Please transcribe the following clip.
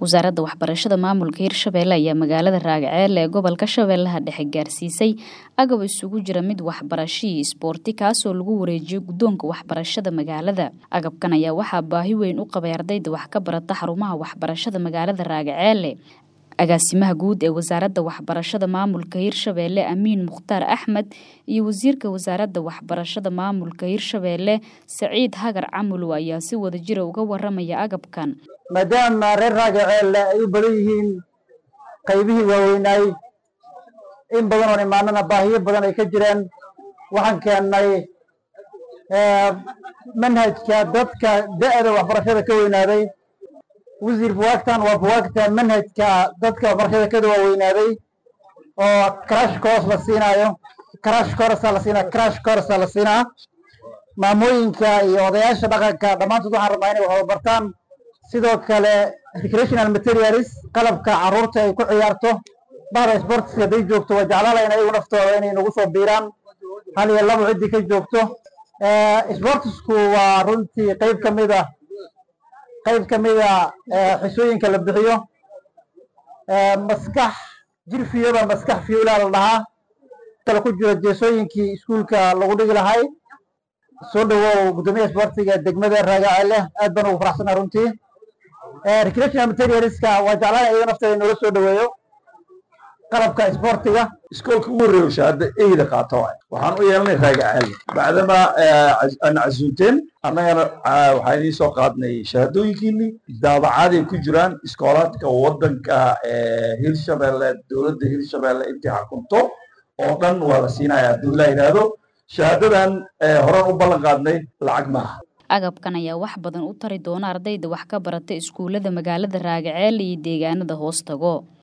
wasaaradda waxbarashada maamulka Hirshabelle ayaa magaalada Raagaceel ee gobolka Shabeellaha Dhexe gaarsiisay agab isugu jira mid waxbarasho iyo isboorti kaas oo lagu wareejiyo guddoonka waxbarashada magaalada. Agabkan ayaa waxaa baahi weyn u qabay ardayda wax ka barata xarumaha waxbarashada magaalada Raagaceel. Agaasimaha guud ee wasaaradda waxbarashada maamulka Hirshabelle Amiin Mukhtaar Axmed iyo wasiirka wasaaradda waxbarashada maamulka Hirshabelle Saciid Hagar Camul ayaa si wadajir ah uga waramaya agabkan. maadaama reer Raagaceel ay u badan yihiin qaybihii waaweynay in badan oo imaanana baahiyo badan ay ka jireen waxaan keenay manhajka dadka da'da waxbarashada ka weynaaday wasiir buwaagtan waa buwaagta manhajka dadka waxbarashada ka weynaaday oo crash course la siinayo crash course la siinaa maamooyinka iyo odayaasha dhaqanka dhamaantood waxaan rabnaa inay wax bartaan sidoo kale recreational materials qalabka caruurta ay ku ciyaarto bahda sports haday joogto waa jeclaan inay naftooda inay nagu soo biiraan hal iyo labo cidii ka joogto sportsku waa runtii qayb kamid ah xisooyinka la bixiyo maskax jirfiyada maskax fiyola la dhahaa kala ku jira jeesooyinkii iskuulka lagu dhigi lahay soo dhawow gudoomiyaha sportiga degmada Raagaceel aad baan ugu faraxsanahay runtii recreational materialska waa jeclaan inay naftooda noola soo dhaweeyo qalabka sportiga iskoolka ugu horeeyo shahaada eeyda qaato waxaan u yeelanay Raagaceel bacdama aan casuunteen annagana waxaan idin soo qaadnay shahaadooyinkiini daabacaad ay ku jiraan iskoolaadka wadanka Hirshabelle dowladda Hirshabelle intii xukunto oo dhan waa la siinayaa haddii la yiraahdo shahaadadan horaan u ballan qaadnay lacag maaha. Agabkan ayaa wax badan u tari doona ardayda wax ka barata iskuulada magaalada Raagaceel iyo deegaanada hoos tago.